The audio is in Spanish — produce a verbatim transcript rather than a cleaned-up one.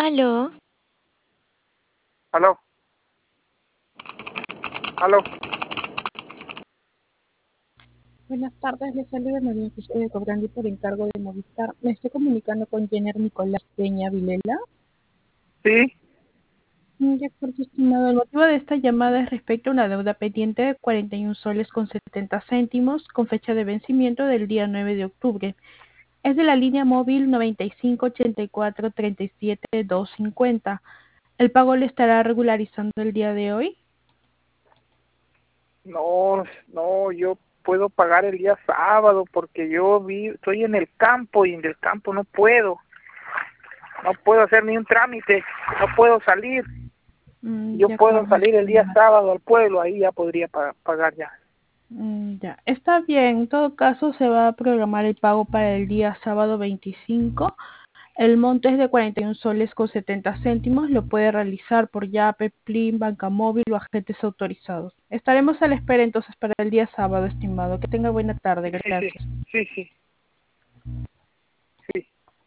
Aló. Aló. Aló. Buenas tardes, les saluda María José de Cobrandi por encargo de Movistar. Me estoy comunicando con Jenner Nicolás Peña Vilela. Sí. De acuerdo, estimado. El motivo de esta llamada es respecto a una deuda pendiente de cuarenta y un soles con setenta céntimos con fecha de vencimiento del día nueve de octubre. Es de la línea móvil noventa y cinco ochenta y cuatro treinta y siete doscientos cincuenta. ¿El pago le estará regularizando el día de hoy? No, no, yo puedo pagar el día sábado porque yo vi, estoy en el campo y en el campo no puedo. No puedo hacer ni un trámite, no puedo salir. Mm, Yo de puedo acuerdo, salir el día estimado. sábado al pueblo, ahí ya podría pa- pagar ya. Mm, Ya, está bien. En todo caso, se va a programar el pago para el día sábado veinticinco. El monto es de cuarenta y un soles con setenta céntimos. Lo puede realizar por Yape, Plin, Banca Móvil o agentes autorizados. Estaremos a la espera entonces para el día sábado, estimado. Que tenga buena tarde. Sí, sí, Gracias. sí, sí.